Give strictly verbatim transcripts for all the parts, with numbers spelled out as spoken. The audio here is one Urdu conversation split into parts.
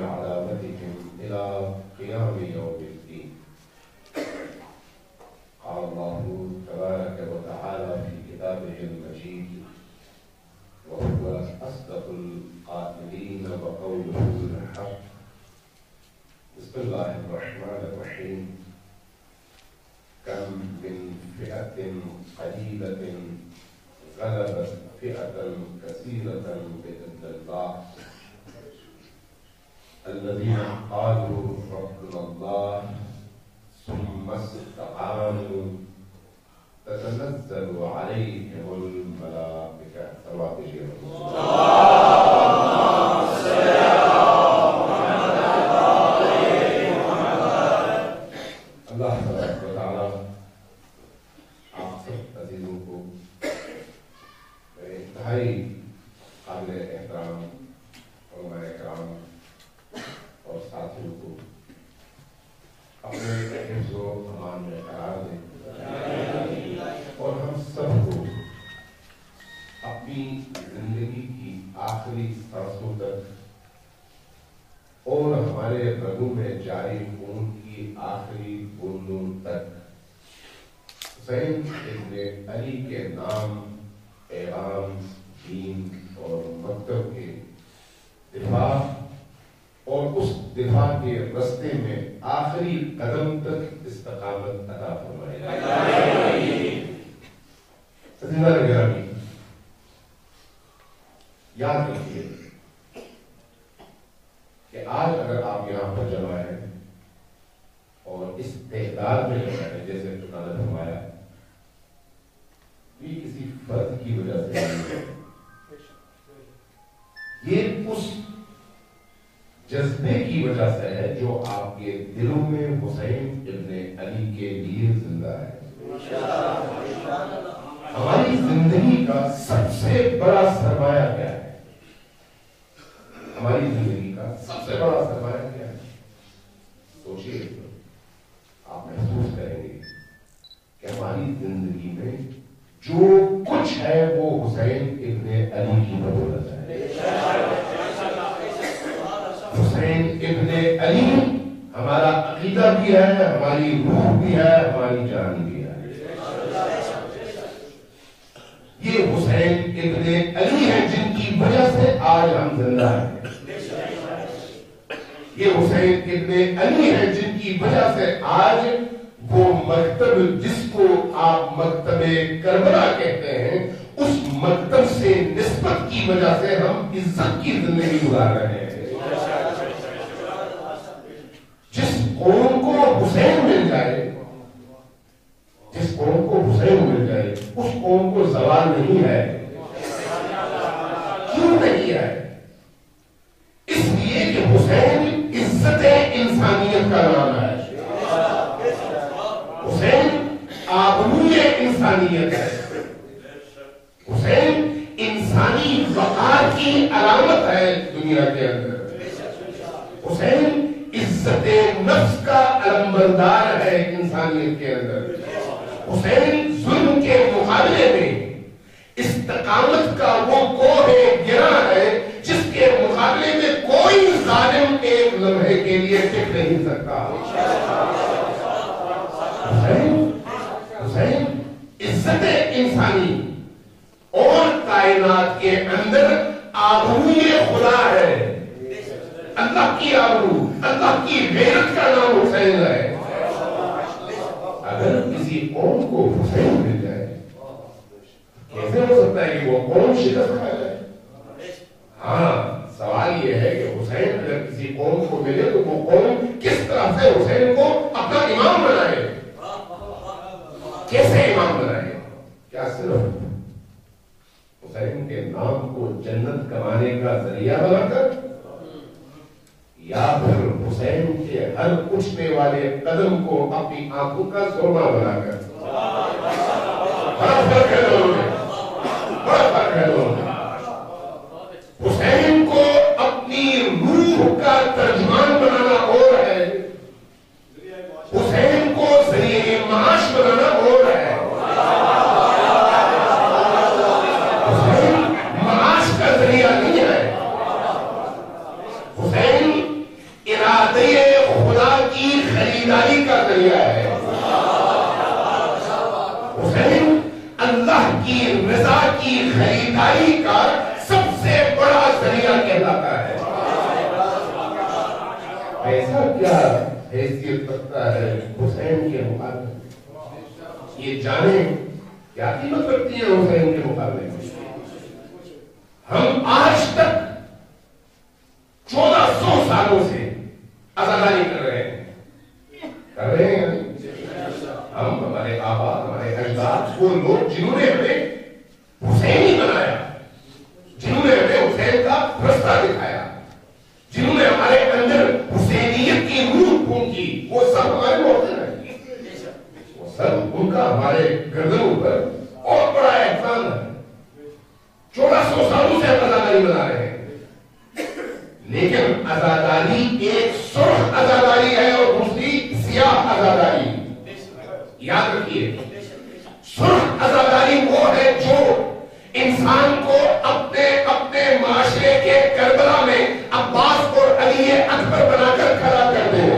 علامتهم إلى قيام يوم الدين. قال الله تبارك وتعالى في كتابه المجيد وهو أصدق القائلين وقوله الحق. بسم الله الرحمن الرحيم. كم من فئة قليلة غلبت فئة كثيرة بإذن الله الذين قالوا ربنا الله ثم استقاموا تتنزل عليهم الملائكة. صلوات جيران اللہ تبارک و تعالی آپ سب عزیزوں کو انتہائی قابل احترام علماء کرام اور ساتھیوں کو اپنے حفظ و امان میں قرار دیں اور ہم سب کو اپنی زندگی کی آخری سانسوں تک اور ہمارے رگوں میں جاری خون کی آخری بوندوں تک حسین ابن علی کے نام، پیغام، دین اور مکتب کے دفاع اور اس دفاع کے رستے میں آخری قدم تک استقامت عطا فرمائے. عزیزان گرامی، یاد رکھیے کہ آج اگر آپ یہاں پر جمع ہیں اور اس تعداد میں جمع ہیں جیسے چکا نے فرمایا، یہ کسی فرد کی وجہ سے نہیں ہے، یہ اس جذبے کی وجہ سے ہے جو آپ کے دلوں میں حسین ابن علی کے لیے زندہ ہے. ہماری زندگی کا سب سے بڑا سرمایہ کیا ہے؟ ہماری زندگی کا سب سے بڑا سرمایہ کیا ہے؟ سوچیے، آپ محسوس کریں گے کہ ہماری زندگی میں جو کچھ ہے وہ حسین ابن علی کی بدولت ہے. حسین ابن علی ہمارا عقیدہ بھی ہے، ہماری روح بھی ہے، ہماری جان بھی ہے. یہ حسین ابن علی ہے جن کی وجہ سے آج ہم زندہ ہیں. یہ حسین ابن علی ہے جن کی وجہ سے آج وہ مکتب جس کو آپ مکتب کربلا کہتے ہیں، اس مکتب سے نسبت کی وجہ سے ہم عزت کی زندگی گزار رہے ہیں. جس قوم کو حسین مل جائے جس قوم کو حسین مل جائے اس قوم کو زوال نہیں ہے. کیوں نہیں ہے؟ اس لیے کہ حسین عزت انسانیت کا نام ہے. حسین آبروئے انسانیت ہے. حسین انسانی وقار کی علامت ہے دنیا کے اندر. حسین عزت نفس کا علمبردار ہے انسانیت کے اندر. حسین ظلم کے مقابلے میں استقامت کا وہ کوہ گرا ہے جس کے مقابلے میں کوئی ظالم ایک لمحے کے لیے ٹک نہیں سکتا. حسین حسین عزت انسانی اور کائنات کے اندر آبروئے خدا ہے. اللہ کی آبرو، اللہ کی غیرت کا نام حسین ہے. اگر کسی قوم کو حسین مل جائے کیسے ہو سکتا ہے کہ وہ قوم شکست کھا جائے؟ ہاں، سوال یہ ہے کہ حسین اگر کسی قوم کو ملے تو وہ قوم کس طرح سے حسین کو اپنا امام بنائے؟ کیسے امام بنائے؟ کیا صرف حسین کے نام کو جنت کمانے کا ذریعہ بنا کر، یا پھر حسین کے ہر اٹھنے والے قدم کو اپنی آنکھوں کا سرما بنا کر؟ بڑا فرق ہے دونوں میں، بڑا فرق ہے دونوں میں. حسین کو اپنی روح کا ترجمان بنانا اور ہے، حسین کو ذریعہ معاش بنانا اور ہے. حسین معاش کا ذریعہ نہیں ہے. حسین خریداری کا ذریعہ ہے. حسین اللہ کی رضا کی خریداری کا سب سے بڑا ذریعہ کہلاتا ہے. ایسا کیا حیثیت رکھتا ہے حسین کے مقابلے میں؟ یہ جانیں کیا قیمت رکھتی ہے حسین کے مقابلے میں. ہم آج تک چودہ سو سالوں سے عزاداری کر رہے ہیں کر رہے ہیں ہم ہمارے آبا ہمارے اجداد وہ لوگ جنہوں نے ہمیں حسین ہی بنایا, جنہوں نے ہمیں حسین کا رستہ دکھایا, جنہوں نے ہمارے اندر حسینیت کی روح پھونکی, وہ سب ہمارے محسن ہیں. وہ سب ان کا ہمارے گردنوں پر اور بڑا احسان ہے. چودہ سو سالوں سے ہم عزاداری بنا رہے ہیں, لیکن عزاداری ایک سرخ عزاداری ہے اور دوسری سیاہ عزاداری. یاد رکھیے, سرخ عزاداری وہ ہے جو انسان کو اپنے اپنے معاشرے کے کربلا میں عباس اور علی اکبر بنا کر کھڑا کر دے.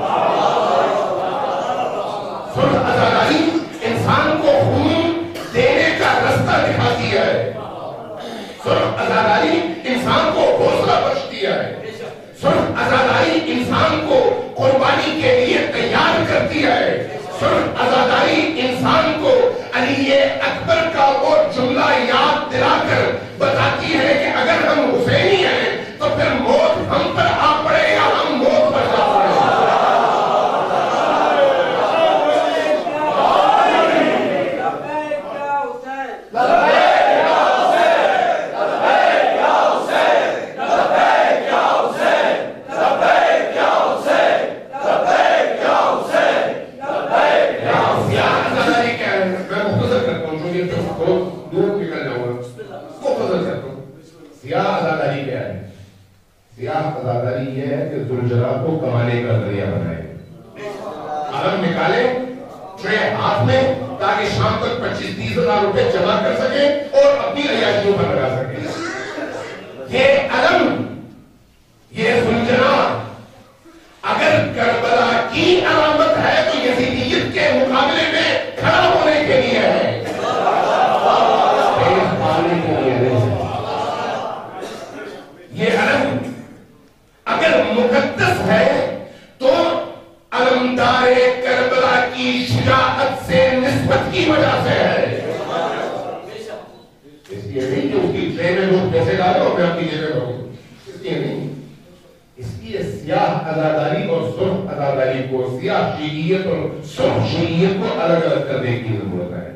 سرخ عزاداری انسان کو خون دینے کا رستہ دکھاتی ہے. سرخ عزاداری انسان کو حوصلہ بخشتی ہے. سرخ عزاداری انسان کو قربانی کے لیے تیار کرتی ہے. سرخ عزاداری انسان کو علی اکبر کا وہ جملہ یاد دلا کر بتاتی ہے کہ اگر ہم حسینی ہیں تو پھر موت ہم پر آ پڑے یا ہم موت پر جا پڑے. عزاداری یہ ہے کہ ذوالجلال کو کمانے کا ذریعہ بنائے. علم نکالے ٹرے ہاتھ میں تاکہ شام تک پچیس تیس ہزار روپے جمع کر سکے اور اپنی عیاشیوں پر لگا سکے. یہ علم, یہ ذوالجلال اگر کربلا کی علامت ہے تو یزیدیت کے مقابلے میں کھڑا ہونے کے لیے ہے, پانے کے لیے نہیں. یہ علم اگر مقدس ہے تو علمدار کربلا کی شجاعت سے نسبت کی وجہ سے ہے. اس لیے نہیں کہ اس کی ٹرے میں لوگ پیسے ڈالو اور میں اپنی جگہ رہوں, اس لیے نہیں. اس لیے سیاہ عزاداری اور سرخ عزاداری کو, سیاہ شیعیت اور سرخ شیعیت کو الگ الگ کرنے کی ضرورت ہے.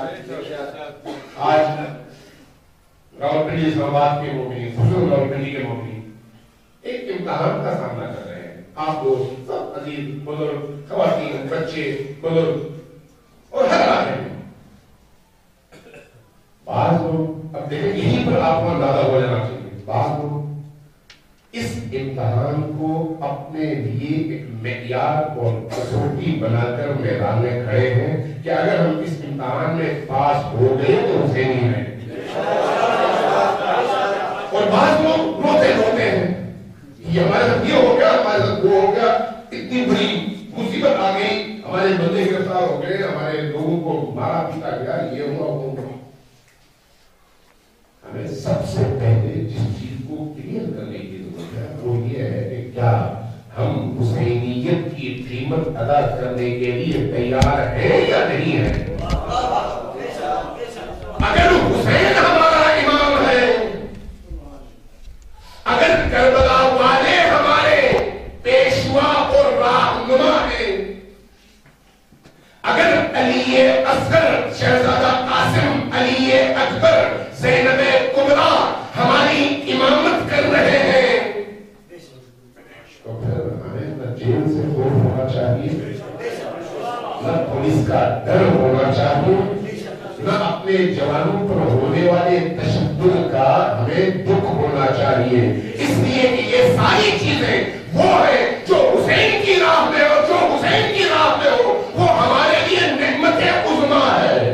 آج راولپنڈی اسلام آباد کے مومنین, خصوصاً راولپنڈی کے مومنین ایک امتحان کا سامنا کر رہے ہیں. آپ لوگ سب عزیز بزرگ, خواتین, بچے, بزرگ اور ہر آدمی. بعض لوگ اب دیکھیں یہیں پر آپ کو اندازہ ہو جانا چاہیے, بعض لوگ اس امتحان کو اپنے لیے ایک معیار اور کسوٹی بنا کر میدان میں کھڑے ہیں کہ اگر ہم اس امتحان میں پاس ہو گئے تو حسینی ہیں. اور بعض لوگ روتے روتے ہیں, یہ ہمارے ساتھ یہ ہو گیا, ہمارے ساتھ وہ ہو گیا, اتنی بڑی مصیبت آ گئی, ہمارے بندے گرفتار ہو گئے, ہمارے لوگوں کو مارا پیٹا گیا, یہ ہوا وہ ہوا. ہمیں سب سے پہلے جس چیز کو کلیئر کرنے کی ضرورت ہے وہ یہ ہے کہ کیا ہم حسینیت کی قیمت ادا کرنے کے لیے تیار ہیں یا نہیں ہیں. اگر حسین ہمارا امام ہے, اگر کربلا والے ہمارے پیشوا اور راہنما ہیں, اگر علی اصغر شہزادہ قاسم علی اکبر زینب کبریٰ ہماری امامت کر رہے ہیں, تو پھر ہمیں نہ جیل سے خوف ہونا چاہیے, نہ پولیس کا ڈر ہونا چاہیے, نہ اپنے جوانوں پر ہونے والے تشدد کا ہمیں دکھ ہونا چاہیے. اس لیے کہ یہ ساری چیزیں وہ ہیں جو حسین کی راہ میں اور جو حسین کی راہ میں ہو وہ ہمارے لیے نعمت عظمیٰ ہے.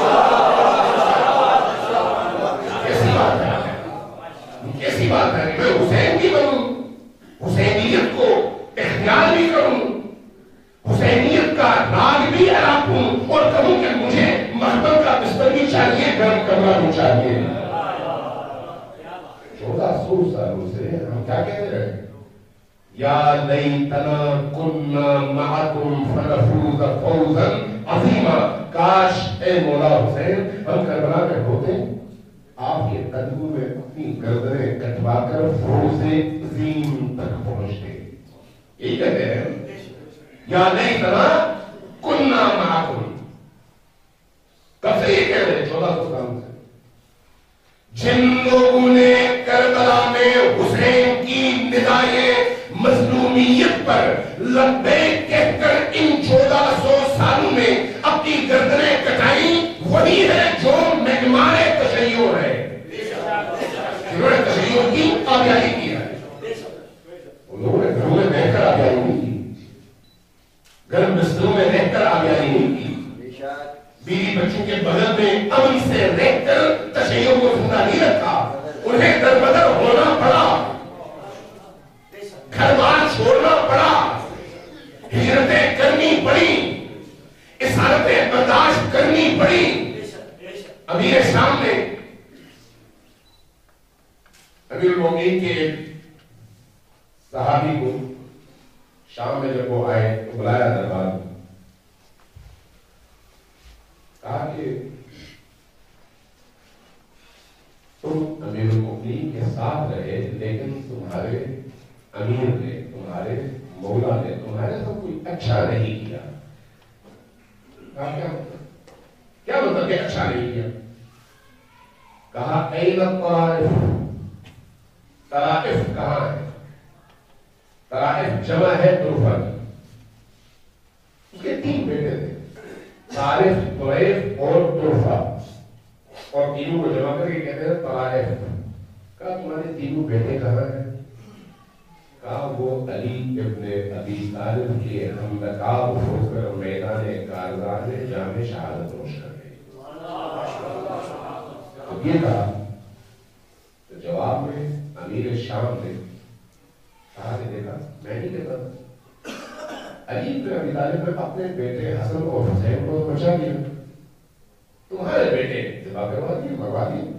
کیسی بات ہے, کیسی بات ہے, میں حسین بھی بنوں, حسینیت کو اختیار بھی کروں, یا لیتنا کننا معکم فنفوز فوزا عظیما، کاش اے مولا حسین ہم کربلا میں ہوتے، آپ کے قدموں میں اپنی گردنیں کٹوا کر فوز عظیم تک پہنچتے. یہی کہتے ہیں یا لیتنا کننا معکم. کب سے یہ کہہ رہے ہیں؟ چودہ سو سال سے. جن لوگوں نے کربلا میں حسین کی ندائے مظلومیت پر لبیک کہہ کر ان چودہ سو سالوں میں اپنی گردنیں کٹائیں، وہی ہے جو مہمان تشیع ہے، جنہوں نے تشیع کی آبیاری کی ہے. ان لوگوں نے گھروں میں رہ کر آبیاری نہیں کی، گرم بستروں میں رہ کر آبیاری نہیں کی، بیوی بچوں کے بغل میں امن سے رہ کر تشیع کو زندہ نہیں رکھا. انہیں در بدر ہونا پڑا، گھر بار چھوڑنا پڑا، ہجرتیں کرنی پڑی، اسارتیں برداشت کرنی پڑی. امیر شام نے امیر المومنین کے ایک صحابی کو شام میں جب وہ آئے تو بلایا دربار میں، کہا کہ تم امیر المومنین کے ساتھ رہے لیکن تمہارے امیر نے، تمہارے مولا نے تمہارے ساتھ کوئی اچھا نہیں کیا. کہا کیا مطلب؟ کیا مطلب کہ اچھا نہیں کیا؟ کہا این الطائف، طائف کہاں ہے؟ طائف جمع ہے طرفہ کی. اس کے تین بیٹے تھے، طائف، طائف اور طرفہ، اور تینوں کو جمع کر کے کہتے ہیں طائف. کہا تمہارے تینوں بیٹے کہاں ہیں؟ کہا وہ علی ابن ابی طالب کے ہم نقاب ہو کر میدان کارزار میں جام شہادت نوش کر گئے. تو یہ کہا تو جواب میں امیر شام نے کہا کہ دیکھا میں نہیں کہتا، علی ابن ابی طالب نے اپنے بیٹے حسن اور حسین کو بچا دیا، تمہارے بیٹے ذبح کروا دیے، مروا دیے.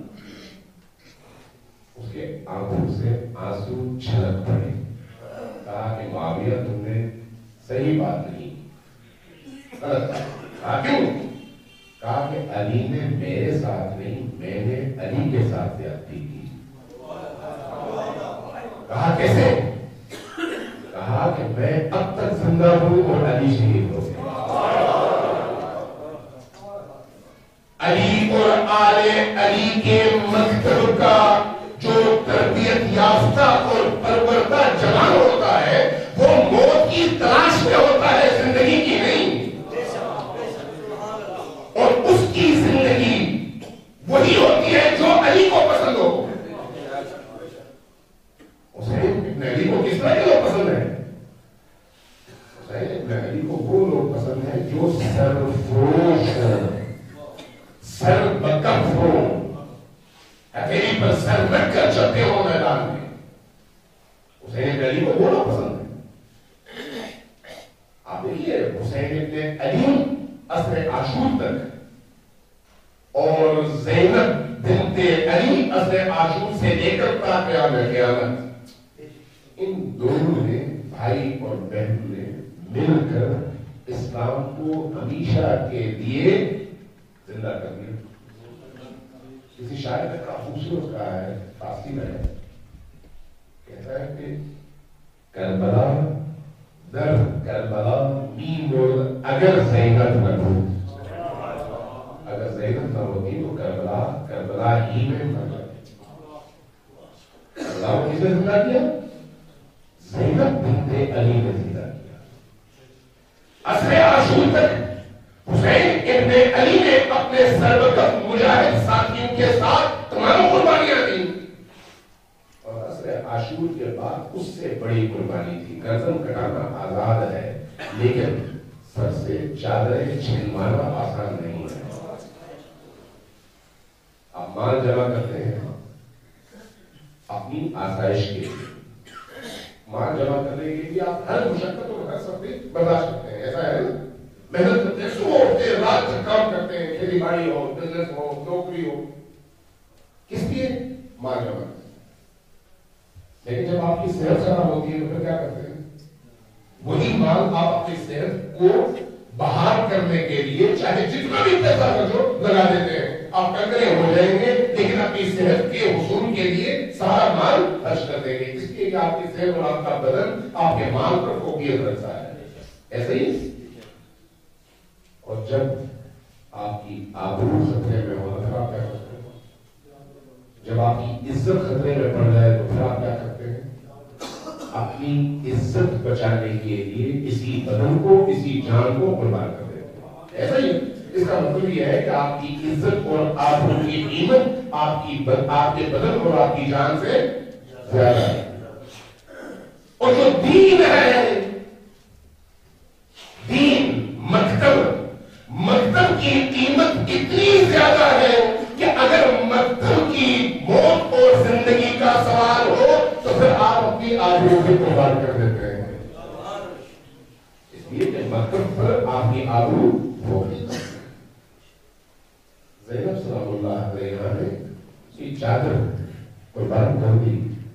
اس کے آنکھوں سے آنسو چھلک پڑے. کہا کہ معاویہ تم نے صحیح بات نہیں، غلط بات. کہا کیوں؟ کہا کہ علی نے میرے ساتھ نہیں، میں نے علی کے ساتھ زیادتی کی. کہا کیسے؟ کہا کہ میں اب تک زندہ ہوں اور علی شہید ہو گئے. علی اور آل علی کے مکتب کا جو تربیت یافتہ اور پروردہ جوان ہوتا ہے وہ موت کی تلاش میں ہوتا ہے، زندگی کی نہیں. اور اس کی زندگی وہی ہوتی ہے جو علی کو پسند ہو. حسین ابن علی کو کس طرح کے لوگ پسند ہیں؟ حسین ابن علی کو وہ لوگ پسند ہیں جو سرفروش ہیں، سر بکف ہوں، ہتھیلی پر سر رکھ کر چلتے ہو میدان میں. حسین ابن علی کو وہ لوگ پسند ہیں. آپ دیکھیے حسین ابن علی عصر عاشور تک اور زینب بنت علی عصر عاشور سے لے کر تا قیام قیامت، ان دونوں نے بھائی اور بہن نے مل کر اسلام کو ہمیشہ کے لیے زندہ کر دیا. کسی شاعر نے بڑا خوبصورت کہا ہے، فارسی میں ہے، کہتا ہے کہ کربلا در کربلا میمرد اگر زینب نہ ہوتی، اگر زینب نہ ہوتی تو کربلا کربلا ہی میں مر جاتی. کربلا کو کس نے زندہ کیا؟ زینب بنت علی نے زندہ کیا. عصر عاشور تک حسین ابن علی نے اپنے سربکف مجاہد ساتھیوں کے ساتھ تمام قربانیاں دی، اور عصر عاشور کے بعد اس سے بڑی قربانی تھی. گردن کٹانا آزاد ہے لیکن سر سے چادریں چھلوانا آسان نہیں ہے. آپ مال جمع کرتے ہیں اپنی آسائش کے لیے، مال جمع کرنے کے لیے آپ ہر مشقت کو کر سکتے برداشت کرتے ہیں، ایسا ہے نا؟ محنت کرتے ہیں، صبح اٹھتے ہیں، رات تک کام کرتے ہیں، کھیتی باڑی ہو، بزنس ہو، نوکری ہو، کس لیے؟ مال جمع. لیکن جب آپ کی صحت خراب ہوتی ہے تو پھر کیا کرتے ہیں؟ وہی مال آپ اپنی صحت کو بحال کرنے کے لیے چاہے جتنا بھی پیسہ خرچو لگا دیتے ہیں. آپ کنگرے ہو جائیں گے لیکن اپنی صحت کے حصول کے لیے سارا مال خرچ کر دیں گے، اس لیے کہ آپ کی صحت اور آپ کا بدن آپ کے مال پر فوقیت رکھتا ہے. ایسے ہی اور جب آپ کی آبرو خطرے میں ہو تو آپ کیا کرتے ہیں؟ جب آپ کی عزت خطرے میں پڑ جائے تو پھر آپ کیا کرتے ہیں؟ اپنی عزت بچانے کے لیے کسی بدن کو کسی جان کو قربان کر دیتے ہیں. ایسا ہی اس کا مطلب یہ ہے کہ آپ کی عزت اور آبرو کی قیمت آپ کی آپ کے بدن اور آپ کی جان سے زیادہ ہے. اور جو دین ہے، دین مکتب مکتب کی قیمت اتنی زیادہ ہے کہ اگر مکتب کی موت اور زندگی کا سوال ہو تو پھر آپ اپنی آبرو کو قربان کر دیتے ہیں، اس لیے کہ مکتب پر آپ کی آبرو ہوگی. زینب سلام اللہ علیہا نے کی چادر قربان کر دی،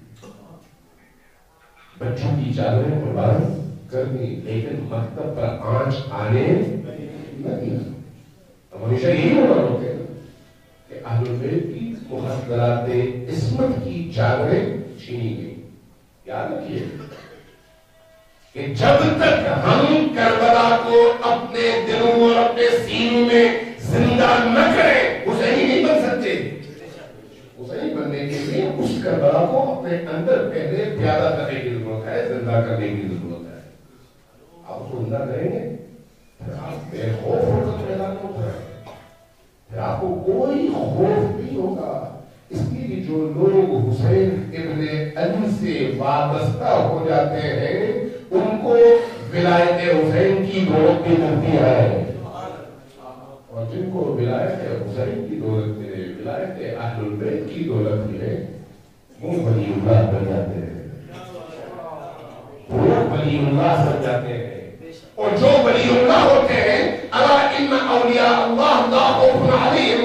بچوں کی چادریں قربان کر دی، لیکن مکتب پر آنچ آنے نہ دیا. اب ہمیشہ یہی ہونا ہوتے ہیں کہ اہل بیت کی مقدرات عصمت کی چادریں چھینی گئی. یاد رکھیے کہ جب تک ہم کربلا کو اپنے دلوں اور اپنے سینوں میں زندہ نہ کریں حسینی نہیں بن سکتے. حسینی بننے کے لیے اس کربلا کو اپنے اندر پہلے پیدا کرنے کی ضرورت ہے، زندہ کرنے کی ضرورت ہے. آپ اس کو زندہ کریں گے پھر آپ بے خوف ہو کر میدان میں اتریں، پھر آپ کو کوئی خوف نہیں ہوگا. اس لیے جو لوگ حسین ابن علی سے وابستہ ہو جاتے ہیں ان کو ولایت حسین کی دولت بھی ملتی ہے، اور جن کو ولایت حسین کی دولت ملے، ولایت اہل البیت کی دولت ملے، وہ ولی اللہ بن جاتے ہیں، وہ ولی اللہ بن جاتے ہیں. اور جو ولی اللہ ہوتے ہیں الا ان اولیاء اللہ لا خوف علیہم